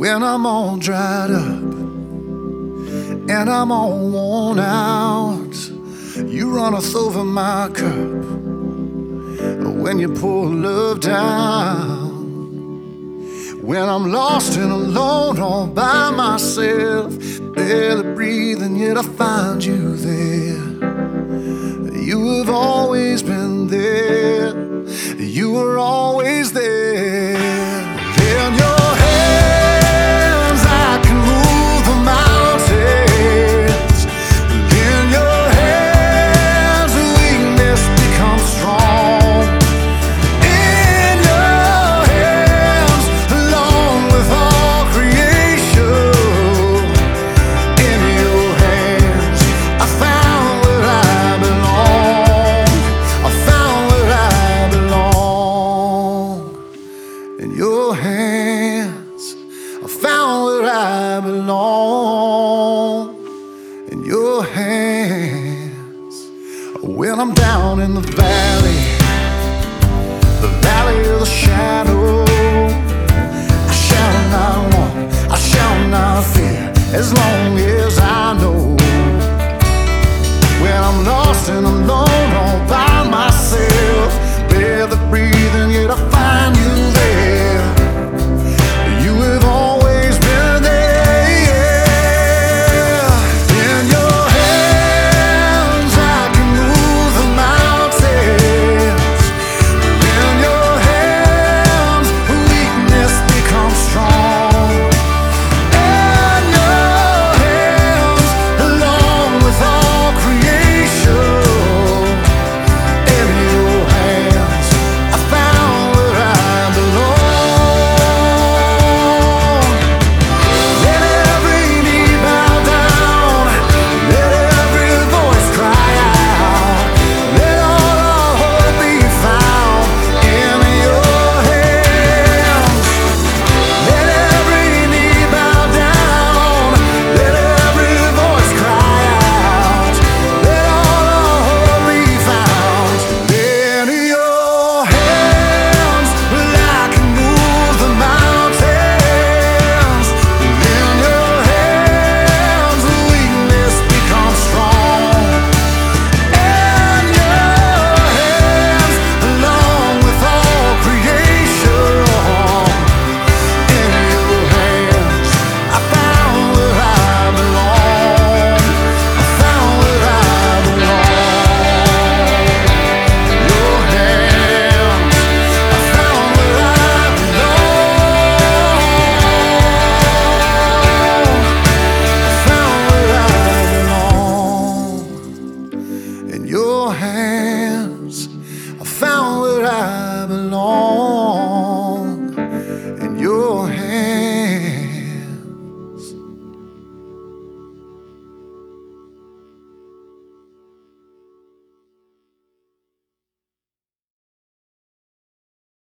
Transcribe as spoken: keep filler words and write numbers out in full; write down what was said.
When I'm all dried up and I'm all worn out, you runneth over my cup when you pour love down. When I'm lost and alone all by myself, barely breathing, yet I find you there. You have always been there. You were always there. In your hands I can move the mountains. In your hands weakness becomes strong. In your hands, along with all creation, in your hands I found where I belong. I found where I belong. In your hands I found where I belong. In your hands. When I'm down in the valley, the valley of the shadow, I shall not want, I shall not fear, as long as I know. When I'm lost and alone all by myself, barely breathing, yet I find you there. You have always been there. In your hands I can move the mountains. In your hands weakness becomes strong. In your hands, along with all creation, in your hands I found where I belong. Let every knee bow down, let every voice cry out, let all our hope be found in your hands. Let every knee bow down, let every voice cry out, let all our hope be found in your hands. Well, I can move the mountains. In your hands weakness becomes strong. In your hands, along with all creation, in your hands I found where I belong. I found where I belong. Your hands, I found where I belong. I found where I belong. In your hands.